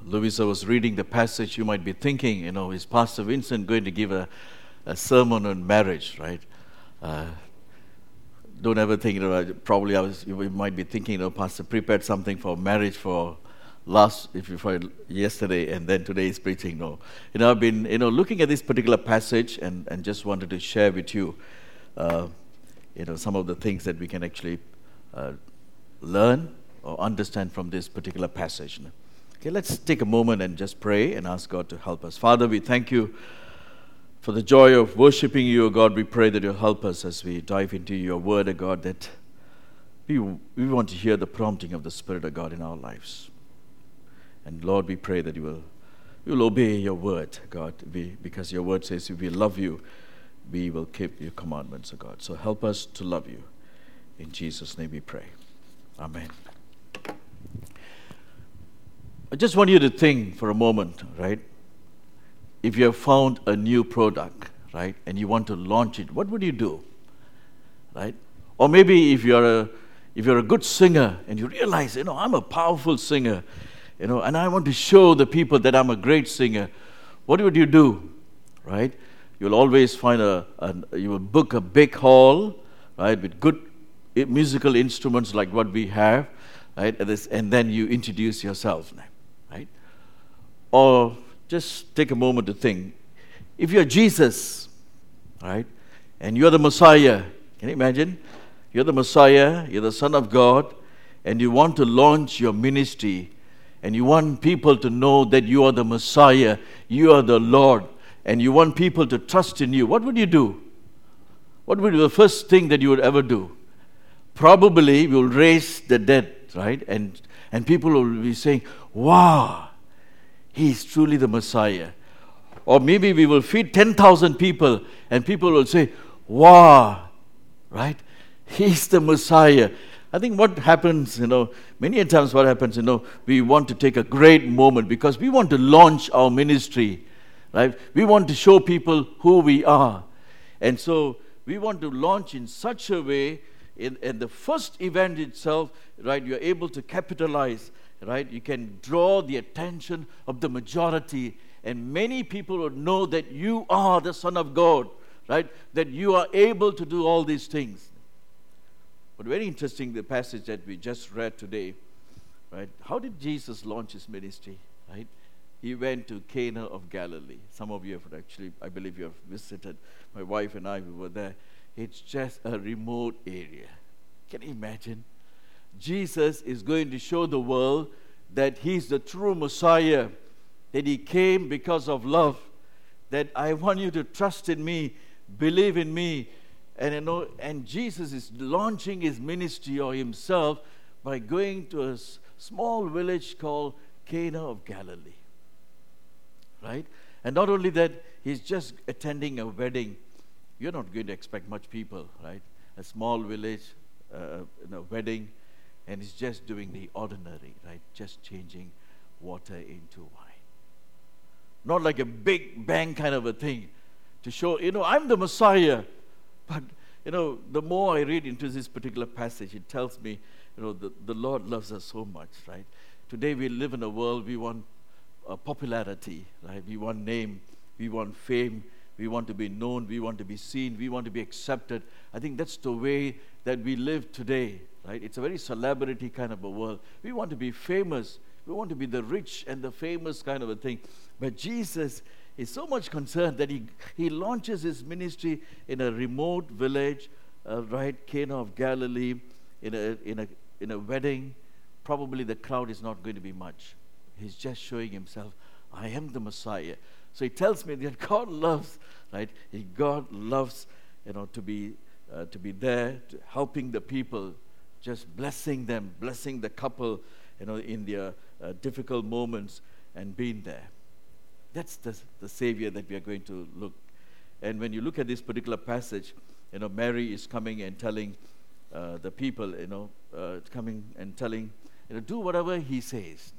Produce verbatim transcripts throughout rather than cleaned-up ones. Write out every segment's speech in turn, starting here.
Louisa was reading the passage, you might be thinking, you know, is Pastor Vincent going to give a, a sermon on marriage, right? Uh, don't ever think, you know, probably I was, you might be thinking, you know, Pastor prepared something for marriage for last, if you find yesterday, and then today is preaching. No, you know, I've been, you know, looking at this particular passage and, and just wanted to share with you, uh, you know, some of the things that we can actually uh, learn or understand from this particular passage. Okay, let's take a moment and just pray and ask God to help us. Father, we thank you for the joy of worshiping you, O God. We pray that you'll help us as we dive into your word, O God, that we, we want to hear the prompting of the Spirit of God in our lives. And Lord, we pray that you will, you will obey your word, God, we, because your word says if we love you, we will keep your commandments, O God. So help us to love you. In Jesus' name we pray. Amen. I just want you to think for a moment, right? If you have found a new product, right, and you want to launch it, what would you do, right? Or maybe if you're a if you're a good singer and you realize, you know, I'm a powerful singer, you know, and I want to show the people that I'm a great singer, what would you do, right? You'll always find a, a you will book a big hall, right, with good musical instruments like what we have, right, and, this, and then you introduce yourself, right? Or just take a moment to think. If you're Jesus, right, and you're the Messiah, can you imagine? You're the Messiah, you're the Son of God, and you want to launch your ministry, and you want people to know that you are the Messiah, you are the Lord, and you want people to trust in you. What would you do? What would be the first thing that you would ever do? Probably you'll raise the dead, right? And, and people will be saying, wow, he is truly the Messiah. Or maybe we will feed ten thousand people and people will say, wow, right? He's the Messiah. I think what happens, you know, many times what happens, you know, we want to take a great moment because we want to launch our ministry, right? We want to show people who we are. And so we want to launch in such a way, in, in the first event itself, right, you're able to capitalize, right? You can draw the attention of the majority, and many people will know that you are the Son of God, right? That you are able to do all these things. But very interesting, the passage that we just read today, right? How did Jesus launch his ministry, right? He went to Cana of Galilee. Some of you have actually, I believe you have visited. My wife and I, we were there. It's just a remote area. Can you imagine? Jesus is going to show the world that he's the true Messiah, that he came because of love, that I want you to trust in me, believe in me. And you know, and Jesus is launching his ministry or himself by going to a s- small village called Cana of Galilee. Right? And not only that, he's just attending a wedding. You're not going to expect much people, right? A small village, uh, in a wedding, and he's just doing the ordinary, right? Just changing water into wine. Not like a big bang kind of a thing to show, you know, I'm the Messiah. But, you know, the more I read into this particular passage, it tells me, you know, the, the Lord loves us so much, right? Today we live in a world, we want uh, popularity, right? We want name, we want fame, we want to be known, we want to be seen, we want to be accepted. I think that's the way that we live today, right? It's a very celebrity kind of a world. We want to be famous. We want to be the rich and the famous kind of a thing. But Jesus is so much concerned that he, he launches his ministry in a remote village, uh, right, Cana of Galilee, in a, in, a, in a wedding. Probably the crowd is not going to be much. He's just showing himself, I am the Messiah. So he tells me that God loves, right? He, God loves, you know, to be uh, to be there, to helping the people, just blessing them, blessing the couple, you know, in their uh, difficult moments, and being there. That's the the Savior that we are going to look. And when you look at this particular passage, you know, Mary is coming and telling uh, the people, you know, uh, coming and telling, you know, do whatever he says.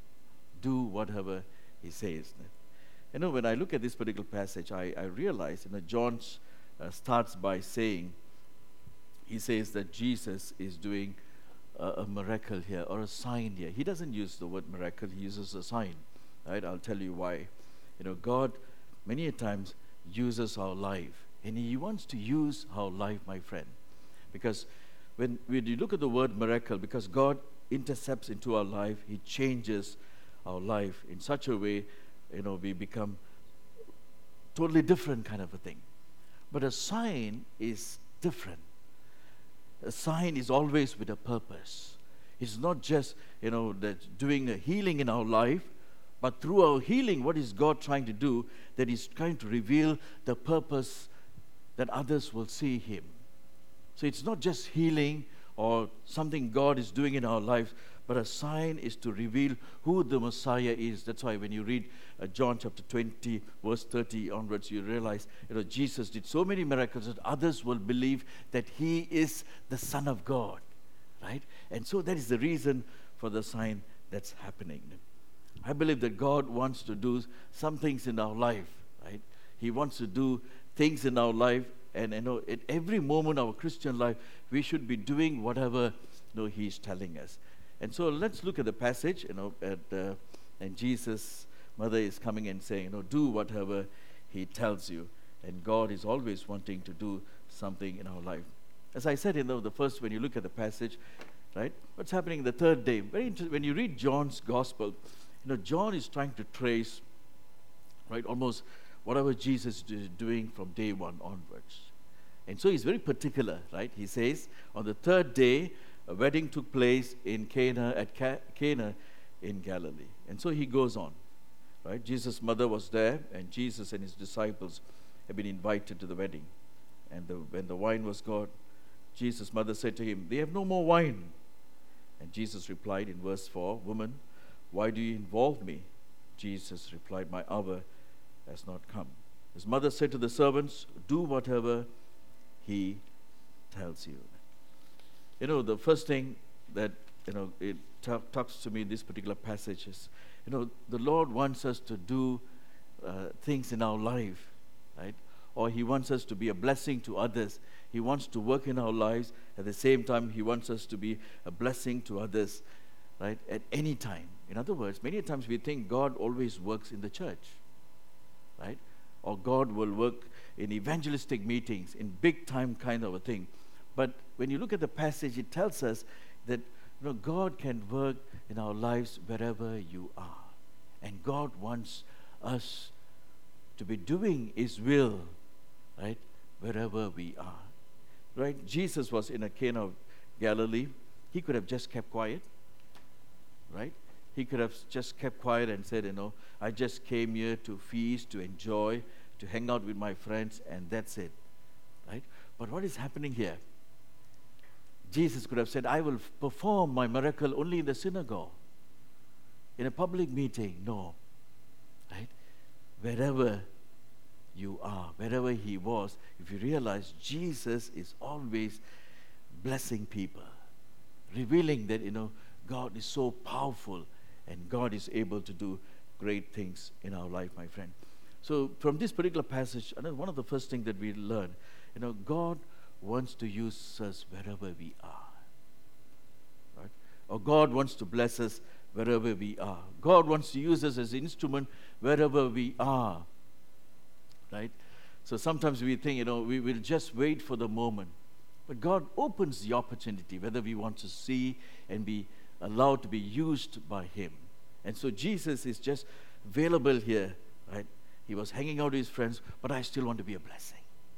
Do whatever he says. You know, when I look at this particular passage, I, I realize, you know, John uh, starts by saying, he says that Jesus is doing a, a miracle here or a sign here. He doesn't use the word miracle, he uses a sign. Right? I'll tell you why. You know, God many a times uses our life, and he wants to use our life, my friend. Because when, when you look at the word miracle, because God intercepts into our life, he changes our life in such a way, you know, we become totally different kind of a thing. But a sign is different. A sign is always with a purpose. It's not just, you know, that doing a healing in our life, but through our healing, what is God trying to do? That he's trying to reveal the purpose that others will see him. So it's not just healing or something God is doing in our lives, but a sign is to reveal who the Messiah is. That's why when you read uh, John chapter twenty, verse thirty onwards, you realize, you know, Jesus did so many miracles that others will believe that he is the Son of God, right? And so that is the reason for the sign that's happening. I believe that God wants to do some things in our life, right? He wants to do things in our life, and you know, at every moment of our Christian life, we should be doing whatever, you know, he's telling us. And so let's look at the passage, you know, at, uh, and Jesus' mother is coming and saying, you know, do whatever he tells you. And God is always wanting to do something in our life. As I said, you know, the first, when you look at the passage, right, what's happening the third day? Very inter- when you read John's gospel, you know, John is trying to trace, right, almost whatever Jesus is doing from day one onwards. And so he's very particular, right? He says, on the third day, a wedding took place in Cana, at Ca- Cana in Galilee. And so he goes on, right? Jesus' mother was there, and Jesus and his disciples had been invited to the wedding. And the, when the wine was gone, Jesus' mother said to him, they have no more wine. And Jesus replied in verse four, woman, why do you involve me? Jesus replied, my hour has not come. His mother said to the servants, do whatever he tells you. You know, the first thing that, you know, it t- talks to me in this particular passage is, you know, the Lord wants us to do uh, things in our life, right? Or he wants us to be a blessing to others. He wants to work in our lives. At the same time, he wants us to be a blessing to others, right? At any time. In other words, many times we think God always works in the church, right? Or God will work in evangelistic meetings, in big time kind of a thing. But when you look at the passage, it tells us that, you know, God can work in our lives wherever you are. And God wants us to be doing his will, right, wherever we are. Right? Jesus was in a Cana of Galilee. He could have just kept quiet, right? He could have just kept quiet and said, you know, I just came here to feast, to enjoy, to hang out with my friends, and that's it, right? But what is happening here? Jesus could have said, I will perform my miracle only in the synagogue, in a public meeting. No, right? Wherever you are, wherever he was, if you realize Jesus is always blessing people, revealing that, you know, God is so powerful and God is able to do great things in our life, my friend. So from this particular passage, I know one of the first things that we learn, you know, God wants to use us wherever we are, right? Or God wants to bless us wherever we are. God wants to use us as an instrument wherever we are, right? So sometimes we think, you know, we will just wait for the moment. But God opens the opportunity, whether we want to see and be allowed to be used by him. And so Jesus is just available here, right? He was hanging out with his friends, but I still want to be a blessing.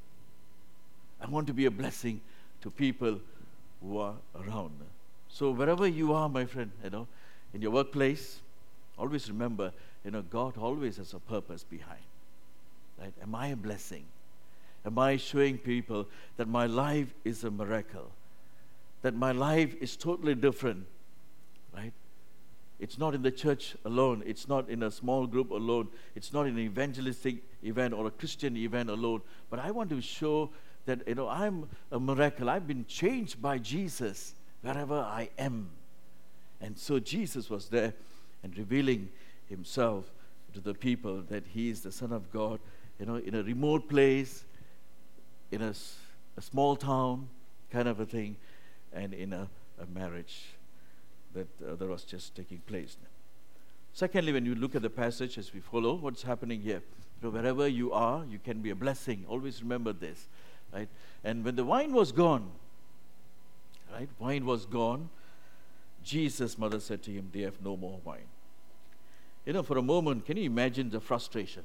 I want to be a blessing to people who are around. So wherever you are, my friend, you know, in your workplace, always remember, you know, God always has a purpose behind. Right? Am I a blessing? Am I showing people that my life is a miracle? That my life is totally different, right? It's not in the church alone. It's not in a small group alone. It's not in an evangelistic event or a Christian event alone. But I want to show that, you know, I'm a miracle. I've been changed by Jesus wherever I am. And so Jesus was there and revealing himself to the people that he is the Son of God, you know, in a remote place, in a, a small town kind of a thing, and in a, a marriage that, uh, that was just taking place. Secondly, when you look at the passage as we follow, what's happening here? You know, wherever you are, you can be a blessing. Always remember this, right? And when the wine was gone, right, wine was gone, Jesus' mother said to him, they have no more wine. You know, for a moment, can you imagine the frustration?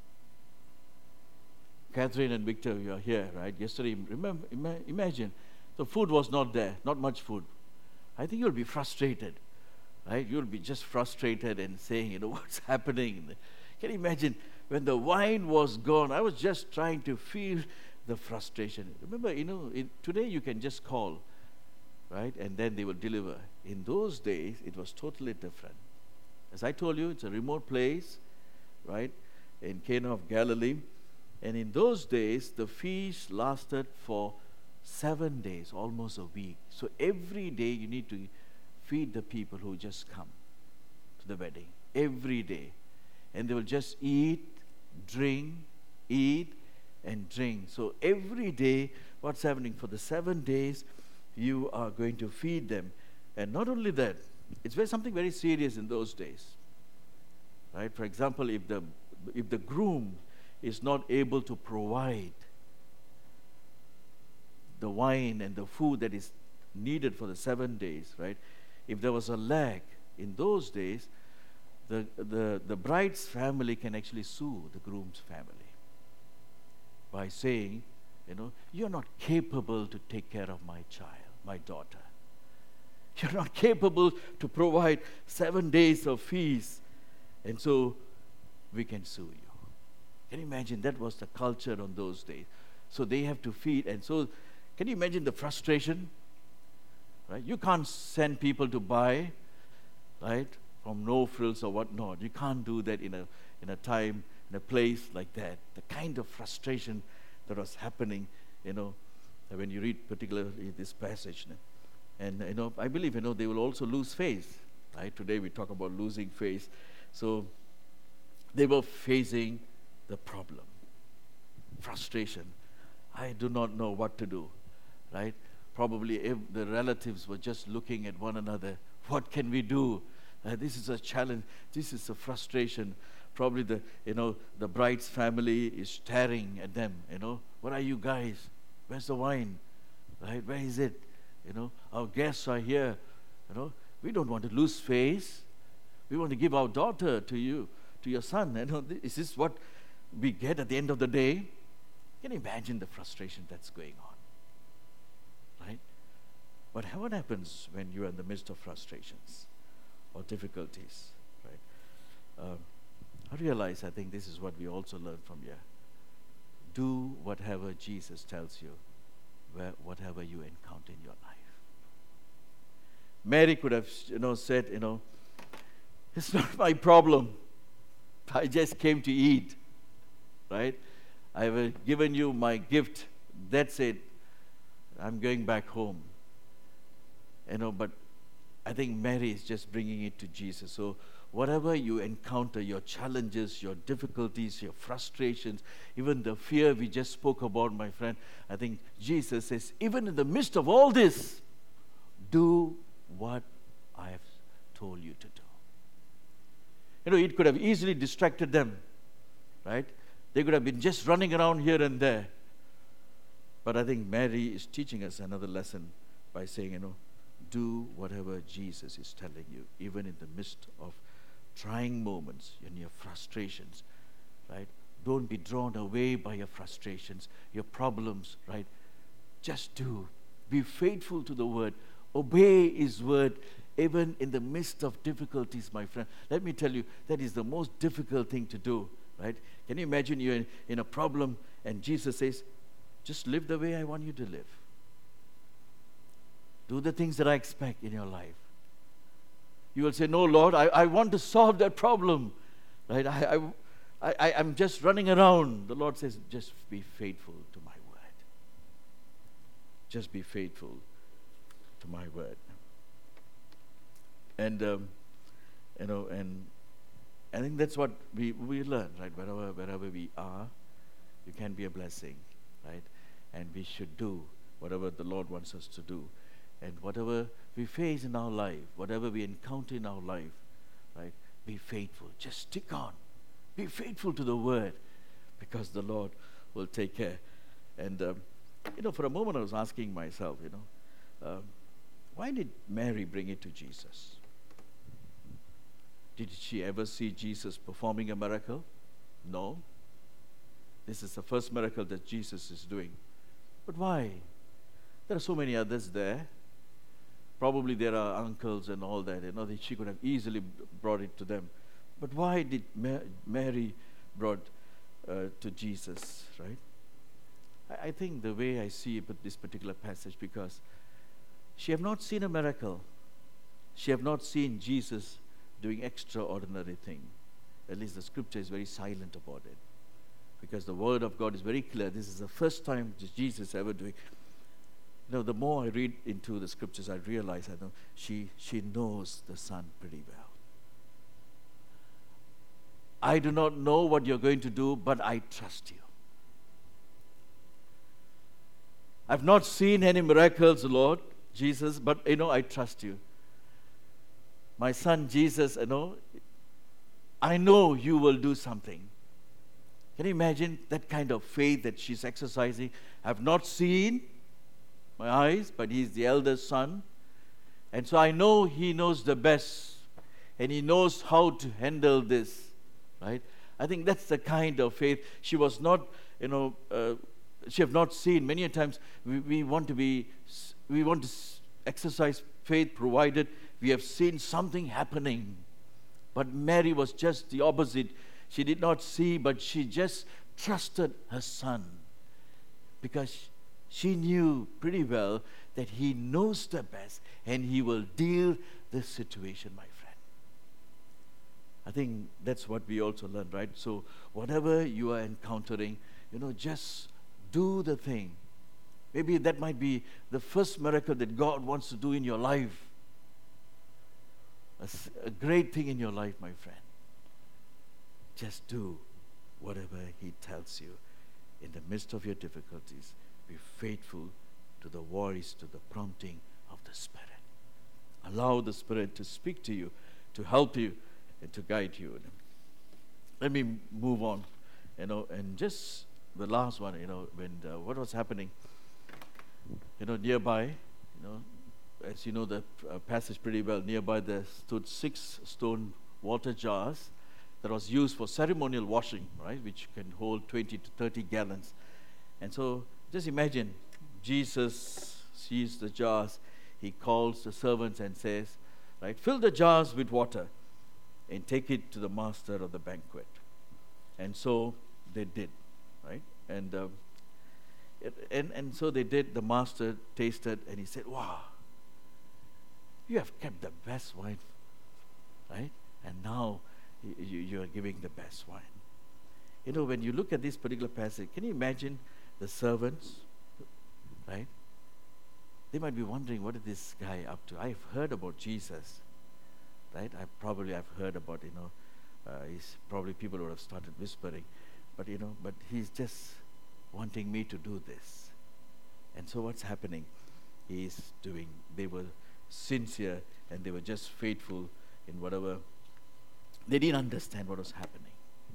Catherine and Victor, you are here, right? Yesterday, remember, ima- imagine, the food was not there, not much food. I think you'll be frustrated, right? You'll be just frustrated and saying, you know, what's happening? Can you imagine when the wine was gone? I was just trying to feel the frustration. Remember, you know, it, today you can just call, right? And then they will deliver. In those days, it was totally different. As I told you, it's a remote place, right? In Cana of Galilee. And in those days, the feast lasted for seven days, almost a week. So every day you need to feed the people who just come to the wedding. Every day. And they will just eat, drink, eat, and drink. So every day, what's happening? For the seven days, you are going to feed them. And not only that, it's very, something very serious in those days. Right? For example, if the if the groom is not able to provide the wine and the food that is needed for the seven days, right? If there was a lag in those days, the, the, the bride's family can actually sue the groom's family by saying, you know, you're not capable to take care of my child, my daughter. You're not capable to provide seven days of feast, and so we can sue you. Can you imagine? That was the culture on those days. So they have to feed, and so can you imagine the frustration? Right? You can't send people to buy, right, from No Frills or whatnot. You can't do that in a in a time, in a place like that. The kind of frustration that was happening, you know, when you read particularly this passage. And, you know, I believe, you know, they will also lose faith, right? Today we talk about losing faith. So they were facing the problem, frustration. I do not know what to do, right? Probably if the relatives were just looking at one another. What can we do? Uh, this is a challenge. This is a frustration. Probably the, you know, the bride's family is staring at them, you know. What are you guys? Where's the wine? Right? Where is it? You know, our guests are here. You know, we don't want to lose face. We want to give our daughter to you, to your son. You know, is this what we get at the end of the day? Can you imagine the frustration that's going on? Right? But what happens when you are in the midst of frustrations or difficulties? Right? Um, I realize, I think this is what we also learn from here. Do whatever Jesus tells you, where, whatever you encounter in your life. Mary could have, you know, said, you know, it's not my problem. I just came to eat, right? I have given you my gift. That's it. I'm going back home. You know, but I think Mary is just bringing it to Jesus. So whatever you encounter, your challenges, your difficulties, your frustrations, even the fear we just spoke about, my friend, I think Jesus says, even in the midst of all this, do what I have told you to do. You know, it could have easily distracted them, right? They could have been just running around here and there. But I think Mary is teaching us another lesson by saying, you know, do whatever Jesus is telling you, even in the midst of trying moments and your frustrations, right? Don't be drawn away by your frustrations, your problems, right? Just do. Be faithful to the word. Obey his word, even in the midst of difficulties, my friend. Let me tell you, that is the most difficult thing to do, right? Can you imagine you're in, in a problem and Jesus says, just live the way I want you to live. Do the things that I expect in your life. You will say, no, Lord, I, I want to solve that problem. Right? I, I, I, I'm just running around. The Lord says, just be faithful to my word. Just be faithful to my word. And, um, you know, and I think that's what we, we learn, right? Wherever, wherever we are, you can be a blessing, right? And we should do whatever the Lord wants us to do. And whatever we face in our life, whatever we encounter in our life, right? Be faithful. Just stick on. Be faithful to the word, because the Lord will take care. And, um, you know, for a moment I was asking myself, you know, um, why did Mary bring it to Jesus? Did she ever see Jesus performing a miracle? No. This is the first miracle that Jesus is doing. But why? There are so many others there. Probably there are uncles and all that, you know, that she could have easily brought it to them. But why did Ma- Mary brought uh, to Jesus, right? I, I think the way I see it, this particular passage, because she have not seen a miracle. She have not seen Jesus doing extraordinary thing. At least the scripture is very silent about it, because the word of God is very clear. This is the first time Jesus ever doing. You know, the more I read into the scriptures, I realize I know she she knows the Son pretty well. I do not know what you're going to do, but I trust you. I've not seen any miracles, Lord Jesus, but you know, I trust you. My son Jesus, you know, I know you will do something. Can you imagine that kind of faith that she's exercising? I've not seen my eyes, but he's the eldest son. And so I know he knows the best, and he knows how to handle this, right? I think that's the kind of faith. She was not, you know, uh, she have not seen. Many times we, we want to be, we want to exercise faith provided we have seen something happening. But Mary was just the opposite. She did not see, but she just trusted her son, because she knew pretty well that he knows the best and he will deal the situation, my friend. I think that's what we also learn, right? So whatever you are encountering, you know, just do the thing. Maybe that might be the first miracle that God wants to do in your life. A, a great thing in your life, my friend. Just do whatever he tells you in the midst of your difficulties. Be faithful to the voice, to the prompting of the Spirit. Allow the Spirit to speak to you, to help you, and to guide you. Let me move on, you know, and just the last one, you know, when uh, what was happening, you know, nearby, you know, as you know the uh, passage pretty well, nearby there stood six stone water jars that was used for ceremonial washing, right, which can hold twenty to thirty gallons. And so just imagine, Jesus sees the jars, he calls the servants and says, right, fill the jars with water and take it to the master of the banquet. And so they did, right? And um, it, and and so they did. The master tasted and he said, wow, you have kept the best wine, right? And now you, you are giving the best wine. You know, when you look at this particular passage, can you imagine the servants, right? They might be wondering, what is this guy up to? I've heard about Jesus, right? I probably I've heard about, you know, uh, he's probably people would have started whispering, but you know, but he's just wanting me to do this. And so what's happening? He's doing, they were sincere and they were just faithful in whatever. They didn't understand what was happening.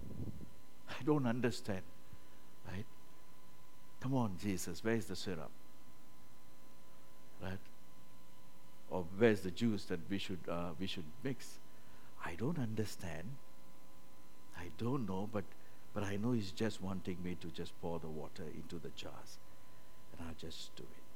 I don't understand, right? Come on, Jesus, where's the syrup? Right? Or where's the juice that we should uh, we should mix? I don't understand. I don't know, but but I know he's just wanting me to just pour the water into the jars, and I'll just do it.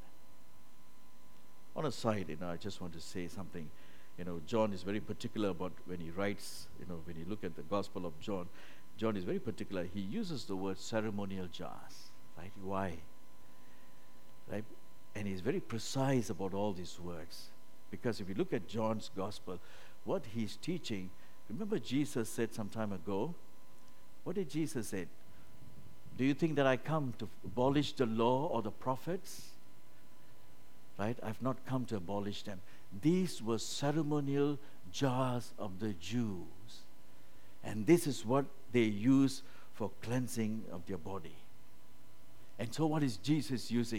On a side, you know, I just want to say something. You know, John is very particular about when he writes. You know, when you look at the Gospel of John, John is very particular. He uses the word ceremonial jars. Right? Why? Right? And he's very precise about all these words. Because if you look at John's gospel, what he's teaching, remember Jesus said some time ago, what did Jesus say? Do you think that I come to abolish the law or the prophets? Right? I've not come to abolish them. These were ceremonial jars of the Jews. And this is what they use for cleansing of their body. And so what is Jesus using?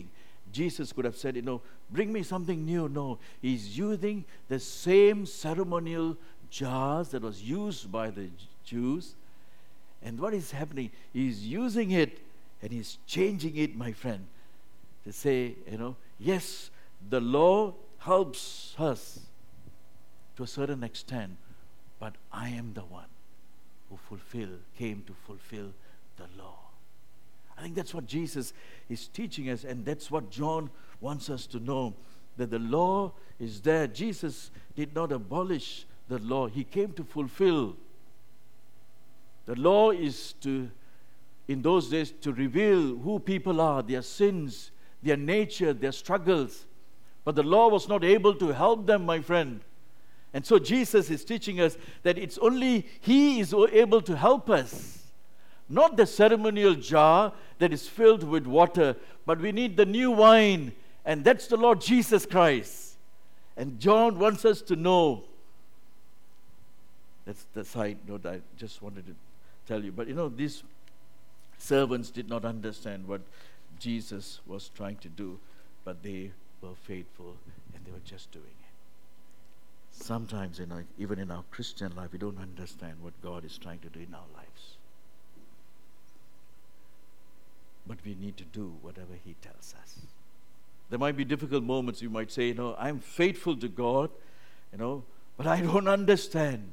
Jesus could have said, you know, bring me something new. No, he's using the same ceremonial jars that was used by the Jews. And what is happening? He's using it and he's changing it, my friend, to say, you know, yes, the law helps us to a certain extent, but I am the one who fulfill, came to fulfill the law. I think that's what Jesus is teaching us, and that's what John wants us to know, that the law is there. Jesus did not abolish the law. He came to fulfill. The law is to, in those days, to reveal who people are, their sins, their nature, their struggles. But the law was not able to help them, my friend. And so Jesus is teaching us that it's only He is able to help us. Not the ceremonial jar that is filled with water, but we need the new wine, and that's the Lord Jesus Christ. And John wants us to know. That's the side note I just wanted to tell you. But you know, these servants did not understand what Jesus was trying to do, but they were faithful and they were just doing it. Sometimes, you know, even in our Christian life, we don't understand what God is trying to do in our lives. But we need to do whatever He tells us. There might be difficult moments. You might say, you know, I'm faithful to God, you know, but I don't understand.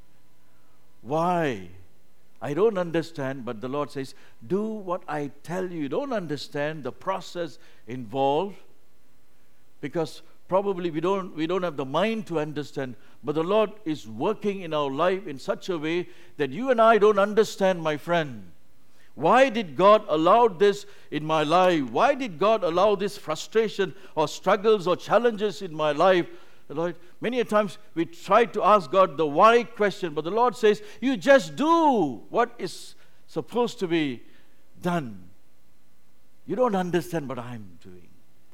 Why? I don't understand, but the Lord says, do what I tell you. You don't understand the process involved, because probably we don't, we don't have the mind to understand, but the Lord is working in our life in such a way that you and I don't understand, my friend. Why did God allow this in my life? Why did God allow this frustration or struggles or challenges in my life? Lord, many a times we try to ask God the why question, but the Lord says, you just do what is supposed to be done. You don't understand what I'm doing.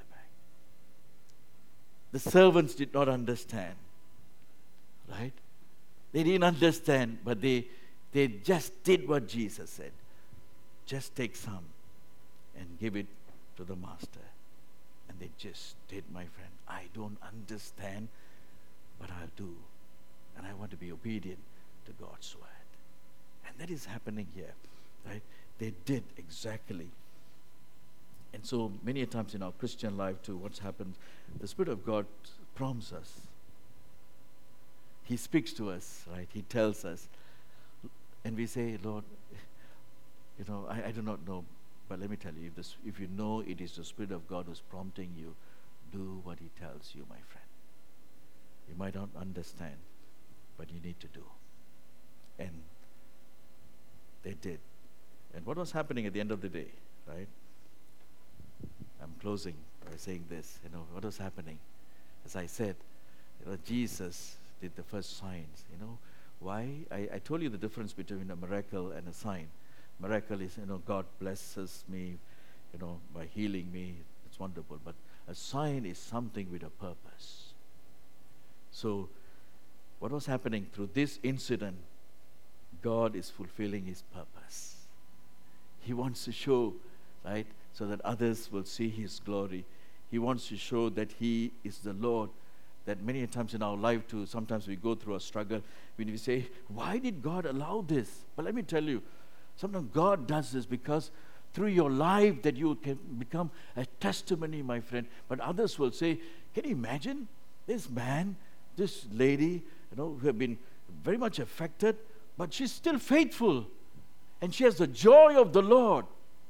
The servants did not understand, right? They didn't understand, but they, they just did what Jesus said. Just take some and give it to the master. And they just did, my friend. I don't understand, but I'll do. And I want to be obedient to God's word. And that is happening here, right? They did exactly. And so many times in our Christian life too, what's happened, the Spirit of God prompts us. He speaks to us, right? He tells us. And we say, Lord, you know, I, I do not know, but let me tell you, if, this, if you know it is the Spirit of God who's prompting you, do what He tells you, my friend. You might not understand, but you need to do. And they did. And what was happening at the end of the day, right? I'm closing by saying this. You know, what was happening? As I said, you know, Jesus did the first signs. You know, why? I, I told you the difference between a miracle and a sign. Miracle is, you know, God blesses me, you know, by healing me. It's wonderful. But a sign is something with a purpose. So, what was happening through this incident? God is fulfilling His purpose. He wants to show, right, so that others will see His glory. He wants to show that He is the Lord. That many times in our life too, sometimes we go through a struggle when we say, why did God allow this? But let me tell you, sometimes God does this because through your life that you can become a testimony, my friend. But others will say, can you imagine this man, this lady, you know, who have been very much affected, but she's still faithful. And she has the joy of the Lord.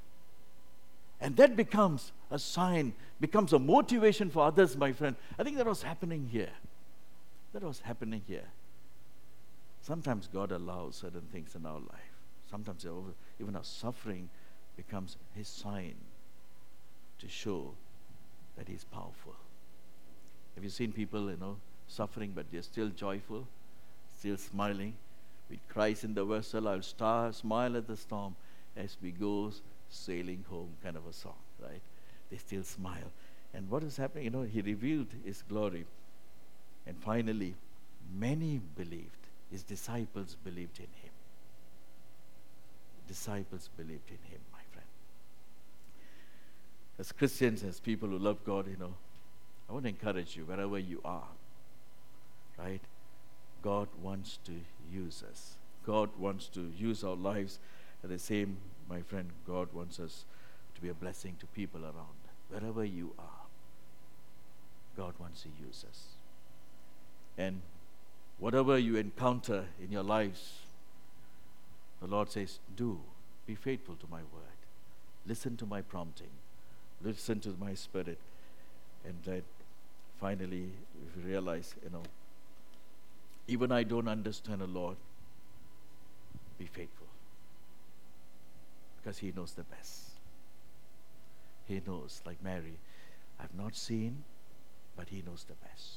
And that becomes a sign, becomes a motivation for others, my friend. I think that was happening here. That was happening here. Sometimes God allows certain things in our life. Sometimes even our suffering becomes His sign to show that He's powerful. Have you seen people, you know, suffering, but they're still joyful, still smiling? With Christ in the vessel, I'll star, smile at the storm as we go sailing home, kind of a song, right? They still smile. And what is happening? You know, He revealed His glory. And finally, many believed. His disciples believed in Him. Disciples believed in Him, my friend. as Christians, as people who love God, you know, I want to encourage you wherever you are, right? God wants to use us. God wants to use our lives. At the same, my friend, God wants us to be a blessing to people around. Wherever you are, God wants to use us. And whatever you encounter in your lives, the Lord says, do, be faithful to my word. Listen to my prompting. Listen to my spirit. And that finally, if you realize, you know, even I don't understand the Lord, be faithful. Because He knows the best. He knows, like Mary, I've not seen, but He knows the best.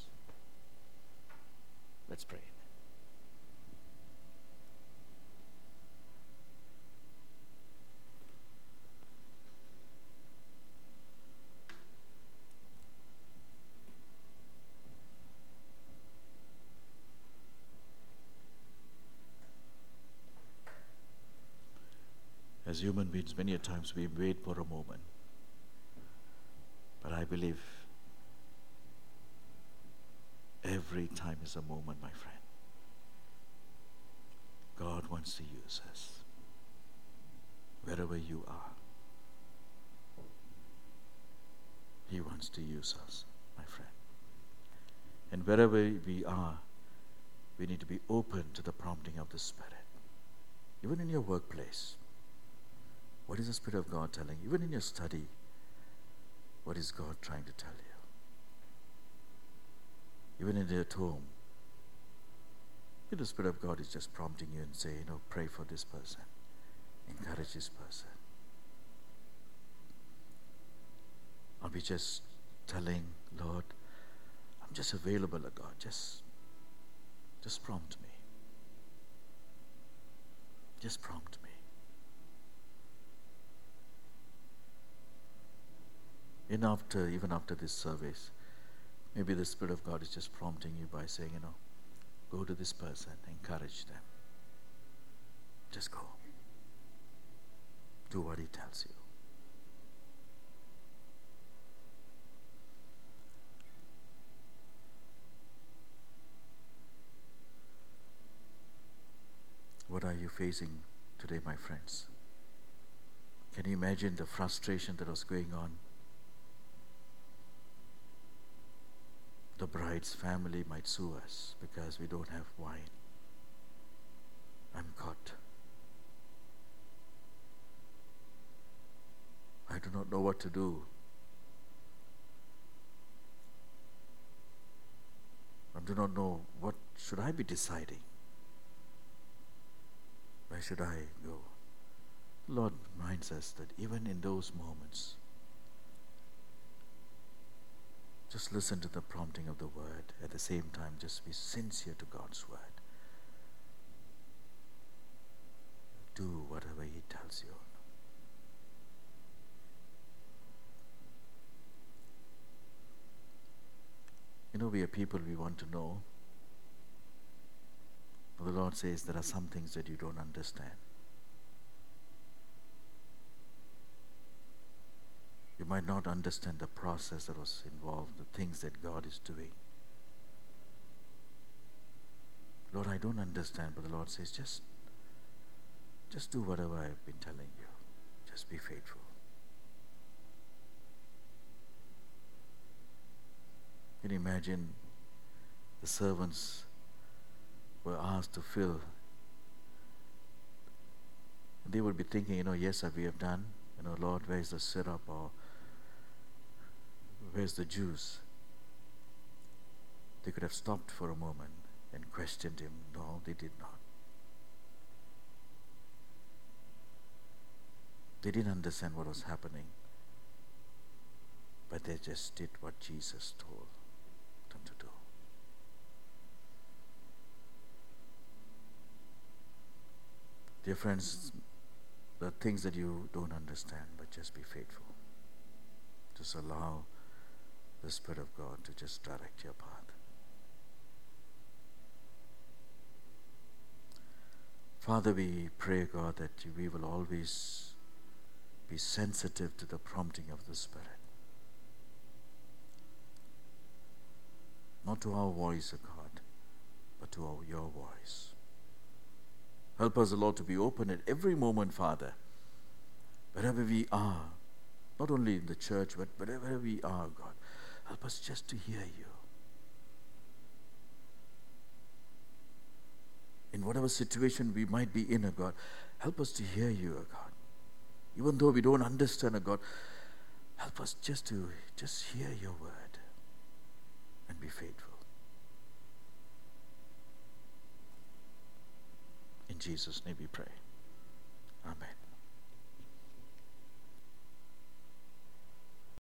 Let's pray. As human beings, many a times we wait for a moment. But I believe every time is a moment, my friend. God wants to use us. Wherever you are, He wants to use us, my friend. And wherever we are, we need to be open to the prompting of the Spirit. Even in your workplace, what is the Spirit of God telling you? Even in your study, what is God trying to tell you? Even in your home, if the Spirit of God is just prompting you and say, you know, pray for this person, encourage this person. I'll be just telling, Lord, I'm just available, God. Just, just prompt me. Just prompt me. And after, even after this service, maybe the Spirit of God is just prompting you by saying, you know, go to this person, encourage them. Just go. Do what He tells you. What are you facing today, my friends? Can you imagine the frustration that was going on? The bride's family might sue us because we don't have wine. I'm caught. I do not know what to do. I do not know what should I be deciding. Where should I go? The Lord reminds us that even in those moments, just listen to the prompting of the word. At the same time, just be sincere to God's word. Do whatever He tells you. You know, we are people, we want to know. But the Lord says there are some things that you don't understand. You might not understand the process that was involved, the things that God is doing. Lord, I don't understand, but the Lord says, just, just do whatever I have been telling you. Just be faithful. Can you imagine the servants were asked to fill? They would be thinking, you know, yes, we have done. You know, Lord, where's the syrup, or where's the juice? They could have stopped for a moment and questioned Him. No, they did not. They didn't understand what was happening, but they just did what Jesus told them to do. Dear friends, there are things that you don't understand, but just be faithful. Just allow the Spirit of God to just direct your path. Father, we pray, God, that we will always be sensitive to the prompting of the Spirit. Not to our voice, O God, but to our, your voice. Help us, O Lord, to be open at every moment, Father, wherever we are, not only in the church, but wherever we are, God. Help us just to hear you. In whatever situation we might be in, O God, help us to hear you, O God. Even though we don't understand, O God, help us just to just hear your word and be faithful. In Jesus' name we pray. Amen.